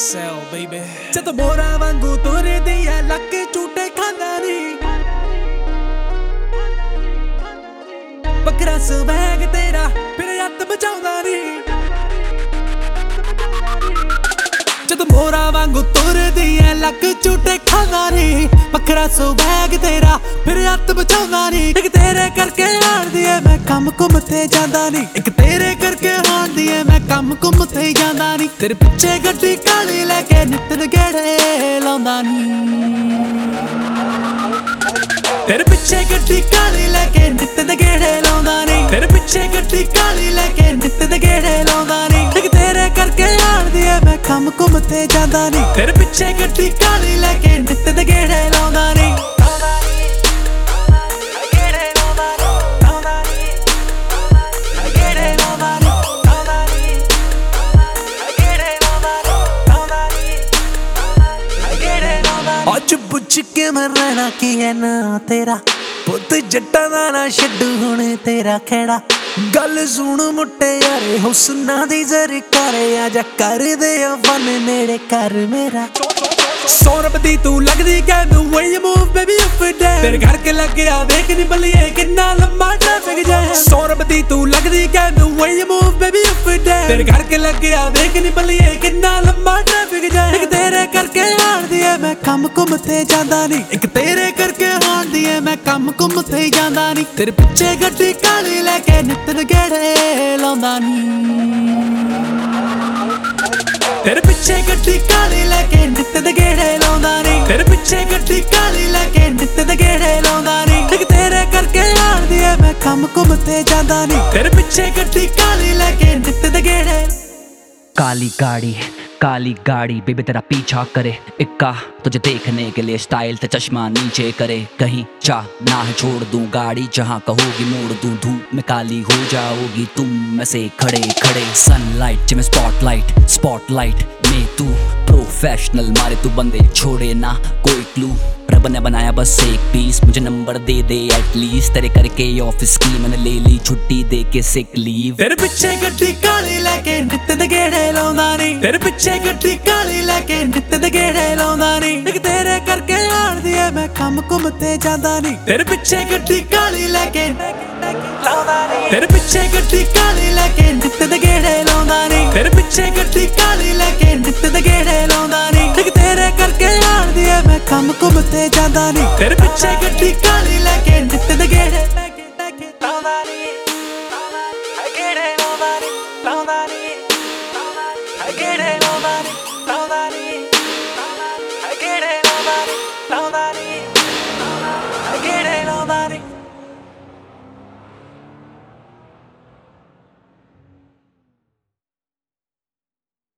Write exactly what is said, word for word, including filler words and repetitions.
Sell, baby. जद मोरा वांगू तोरे दिया लक झूठे खांदा नी बकरा स्वैग तेरा फिर हत्थ बचाउंदा नी जद मोरा वांगू तोरे दिया लक झूठे खांदा नी बकरा स्वैग तेरा फिर हत्थ बचाउंदा नी एक तेरे करके हारदी ऐ मैं कम घुम ते जांदा नी एक तेरे करके हारदी ऐ मैं कम घुम ते जांदा नी तेरे पिछे गड्डी काली लेके नित्त गेड़े लाउंदा नी तेरे पिछे गड्डी काली लेके नित्त गेड़े लाउंदा नी तेरे पिछे गड्डी काली लेके नित्त गेड़े लाउंदा नी एक तेरे करके हारदी ऐ मैं कम घुम ते जांदा नी तेरे पिछे गड्डी काली लेके नित्त गेड़े लाउंदा नी ਅੱਜ ਪੁੱਛ ਕੇ ਮੈਂ ਰਹਿਣਾ ਕੀ ਹੈ ਨਾ ਤੇਰਾ ਪੁੱਤ ਜੱਟਾਂ ਦਾ ਨਾ ਛੱਡੂ ਹੁਣ ਤੇਰਾ ਖੇੜਾ ਗੱਲ ਸੁਣ ਮੁਟਿਆਰੇ ਹੁਸਨਾਂ ਦੀ ਜ਼ਰਕਾਰ ਆ ਜਾ ਕਰਦੇ ਆ ਫਨ ਨੇੜੇ ਕਰ ਮੇਰਾ सौ रब दी तू लगदी can the way you move baby up and down तेरे घर के लग गया देख नी बलिए कितना लंबा ट्रैफिक जाम सौ रब दी तू लगदी can the way you move baby up and down तेरे घर के लग गया देख नी बलिए कितना लंबा ट्रैफिक जाम एक तेरे करके हारदी ऐ मैं कम घुम ते जांदा नी एक तेरे करके हारदी ऐ मैं कम घुम ते जांदा नी तेरे पिछे गड्डी काली लेके नित्त गेड़े लाउंदा नी तेरे पिछे गड्डी काली लेके नित्त गेड़े लाउंदा नी तेरे पिछे गड्डी काली लेके नित्त गेड़े लाउंदा नी एक तेरे करके हारदी ऐ मैं कम घुम ते जांदा नी तेरे पिछे गड्डी काली लेके नित्त गेड़े काली गाड़ी काली गाड़ी बेबी तेरा पीछा करे इक्का तुझे देखने के लिए स्टाइल ते चश्मा नीचे करे कहीं चाह ना है छोड़ दूं गाड़ी जहाँ कहोगी मोड़ दूं धूप में काली हो जाओगी तुम में से खड़े खड़े सनलाइट जिमें स्पॉटलाइट स्पॉटलाइट में तू प्रोफेशनल मारे तू बंदे छोड़े ना कोई क्लू रब ने बनाया बस एक पीस मुझे नंबर दे दे एटलीस्ट तेरे करके ऑफिस की मैंने ले ली छुट्टी दे के सिक लीव तेरे पिछे गड्डी काली लेके नित्त गेड़े लाउंदा नी तेरे पिछे गड्डी काली लेके नित्त गेड़े लाउंदा नी एक तेरे करके हारदी ऐ मैं कम घुम ते जांदा नी तेरे पिछे गड्डी काली लेके लाउंदा नी तेरे पिछे गड्डी काली लेके नित्त गेड़े लाउंदा नी तेरे पिछे गड्डी काली लेके नित्त गेड़े लाउंदा नी एक तेरे करके हारदी ऐ मैं कम घुम ते जांदा नी तेरे पिछे गड्डी काली लेके नित्त गेड़े लाउंदा नी